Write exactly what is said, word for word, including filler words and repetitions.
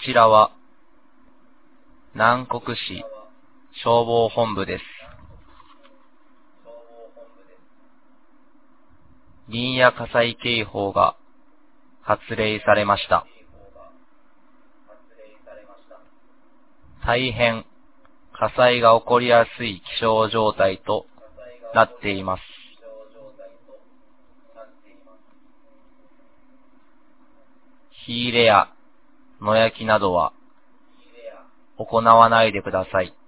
ちらは南国市消防本部です。林野火災警報が発令されました。大変火災が起こりやすい気象状態となっています。火入れや野焼きなどは行わないでください。